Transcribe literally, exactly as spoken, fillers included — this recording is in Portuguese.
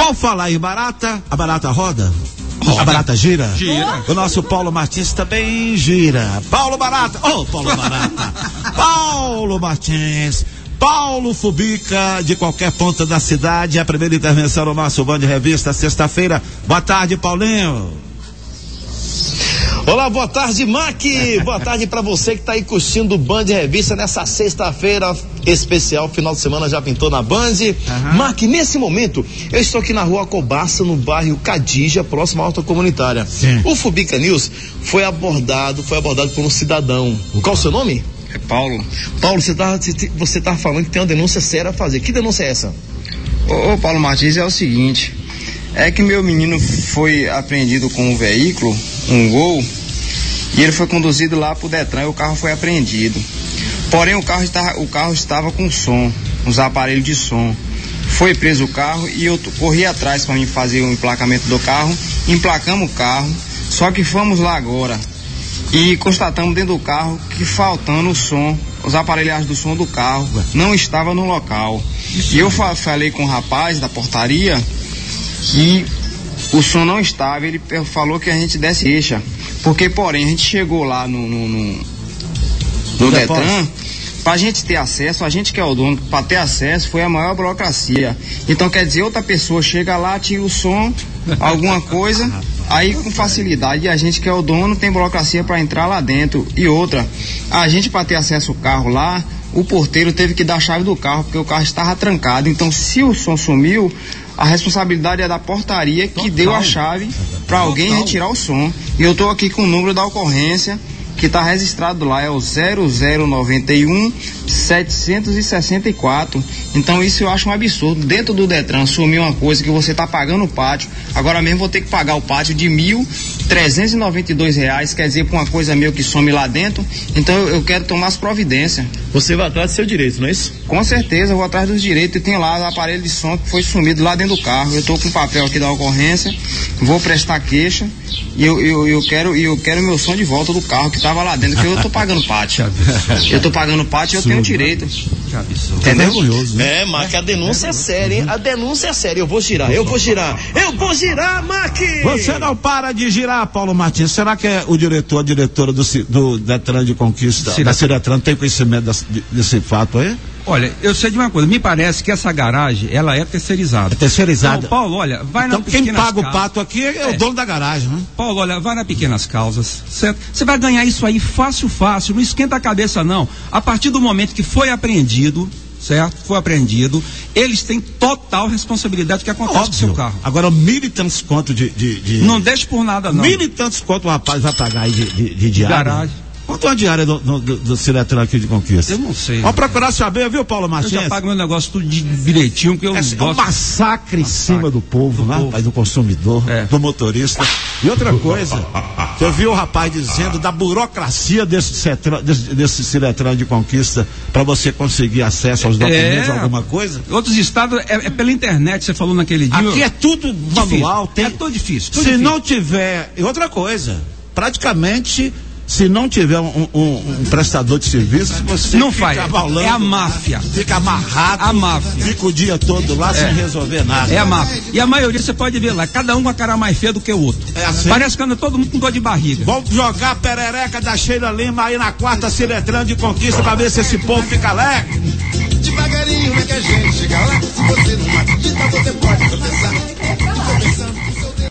Vou falar em barata, a barata roda? roda. A barata gira? Gira. O nosso Paulo Martins também gira. Paulo Barata, ô oh, Paulo Barata. Paulo Martins. Paulo Fubica, de qualquer ponta da cidade, a primeira intervenção no nosso Band Revista, sexta-feira. Boa tarde, Paulinho. Olá, boa tarde, Mac. Boa tarde pra você que tá aí curtindo o Band Revista nessa sexta-feira especial, final de semana já pintou na Band. Uhum. Mac, nesse momento, eu estou aqui na rua Cobaça, no bairro Cadija, próximo à Horta Comunitária. Sim. O Fubica News foi abordado, foi abordado por um cidadão. Qual o seu nome? É Paulo. Paulo, você tá, você tá falando que tem uma denúncia séria a fazer. Que denúncia é essa? Ô, ô Paulo Martins, é o seguinte, é que meu menino foi apreendido com um veículo, um Gol, e ele foi conduzido lá pro Detran e o carro foi apreendido. Porém, o carro estava, o carro estava com som, os aparelhos de som. Foi preso o carro e eu corri atrás para mim fazer o emplacamento do carro, emplacamos o carro, só que fomos lá agora e constatamos dentro do carro que faltando o som, os aparelhagens do som do carro não estavam no local. E eu fa- falei com o rapaz da portaria que o som não estava, ele falou que a gente desse queixa, porque porém a gente chegou lá no, no, no, no Detran, pra gente ter acesso, a gente que é o dono, pra ter acesso foi a maior burocracia. Então quer dizer, outra pessoa chega lá, tira o som, alguma coisa, aí com facilidade, e a gente que é o dono tem burocracia para entrar lá dentro. E outra, a gente para ter acesso ao carro lá, o porteiro teve que dar a chave do carro, porque o carro estava trancado. Então se o som sumiu, a responsabilidade é da portaria que Total. deu a chave para alguém retirar o som. E eu tô aqui com o número da ocorrência que está registrado lá, é o zero zero nove um setecentos e sessenta e quatro. Então isso eu acho um absurdo. Dentro do Detran sumir uma coisa que você está pagando o pátio, agora mesmo vou ter que pagar o pátio de mil trezentos e noventa e dois reais, quer dizer, por uma coisa meio que some lá dentro. Então eu, eu quero tomar as providências. Você vai atrás do seu direito, não é isso? Com certeza, eu vou atrás dos direitos. E tem lá o aparelho de som que foi sumido lá dentro do carro. Eu estou com o papel aqui da ocorrência, vou prestar queixa e eu, eu, eu quero eu quero meu som de volta do carro que estava lá dentro, porque eu estou pagando pátio. Eu estou pagando pátio e eu tenho direito. Entendeu? É, Mac, a denúncia é séria, hein? A denúncia é séria. Eu vou girar, eu vou girar, eu vou girar, Mac! Você não para de girar, Paulo Martins. Será que é o diretor, a diretora do, do Detran de Conquista, Sim. da Ciretran, tem conhecimento desse, desse fato aí? Olha, eu sei de uma coisa, me parece que essa garagem, ela é terceirizada. É terceirizada? Então, Paulo, olha, vai então, na Pequenas quem paga Causas. o pato aqui é, é o dono da garagem, né? Paulo, olha, vai na Pequenas Causas, certo? Você vai ganhar isso aí fácil, fácil, não esquenta a cabeça não. A partir do momento que foi apreendido, certo? Foi apreendido, eles têm total responsabilidade do que acontece Óbvio. com o seu carro. Agora, mil e tantos contos de, de, de... Não deixe por nada não. Mil e tantos contos o rapaz vai pagar aí de, de, de diária. Garagem. Quanto é a diária do, do, do, do Ciretran aqui de Conquista? Eu não sei. Vamos procurar saber, viu, Paulo Martins? Eu já pago meu negócio tudo de direitinho, porque eu é, gosto. É um massacre em cima do povo, do né, povo. Rapaz, do consumidor, é. do motorista. E outra coisa, eu vi o rapaz dizendo da burocracia desse, cetran, desse, desse Ciretran de Conquista para você conseguir acesso aos documentos, é, alguma coisa? Outros estados é, é pela internet, você falou naquele dia. Aqui é tudo manual. Tem, é tudo difícil. Tudo se difícil. não tiver... E outra coisa, praticamente... Se não tiver um, um, um prestador de serviços, você não fica faz. Balando, é a máfia. Fica amarrado. A máfia. Fica o dia todo lá é. sem resolver nada. É a máfia. E a maioria você pode ver lá, cada um com a cara mais feia do que o outro. É assim? Parece que anda todo mundo com dor de barriga. Vamos jogar a perereca da Sheila Lima aí na quarta Ciretran de Conquista pra ver se esse povo fica alegre. Devagarinho é que a gente chega lá. Se você não acredita, você pode tropeçar.